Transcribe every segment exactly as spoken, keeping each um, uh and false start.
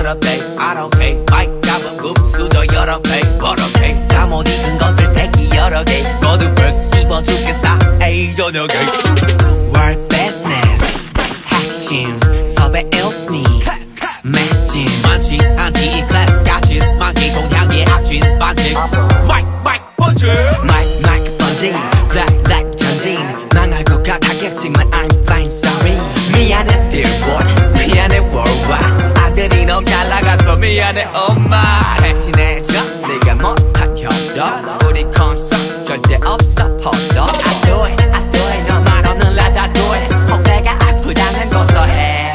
여러 배 I don't care 마이크 잡은 금수저 여러 배 버럭해 다 못 익은 것들 새끼 여러 개 거듭 벌써 씹어 죽겠어 에이 저녁에 Work business 핵심 섭외 일스니 맥진 많지 않지 이 클래스 같이 많기 동향의 악진 반칙 마이크 마이크 번지 마이크 마이크 번지 클락 클락 전진 망할 것 같았겠지만 I'm fine sorry 미안해 billboard 미안해 worldwide 아들이 너무 잘 나가서 미안해 엄마 대신해줘 네가 못한 협조 우리 콘서트 절대 없어 포도 I do it I do it 너 말 없는 라다 do it 혹 배가 아프다면 고소해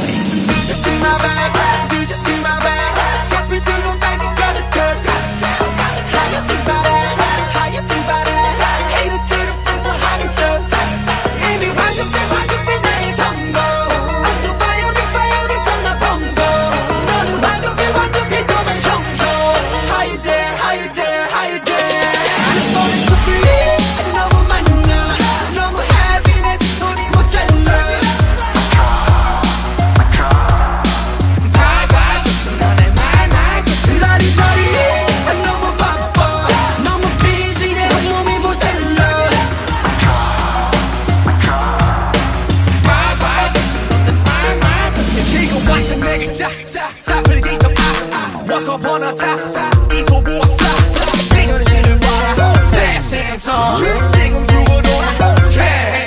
사플리기 좀 아, Once upon a time 이 소부었어 네 현실을 봐라 Say same song 지금 죽어도나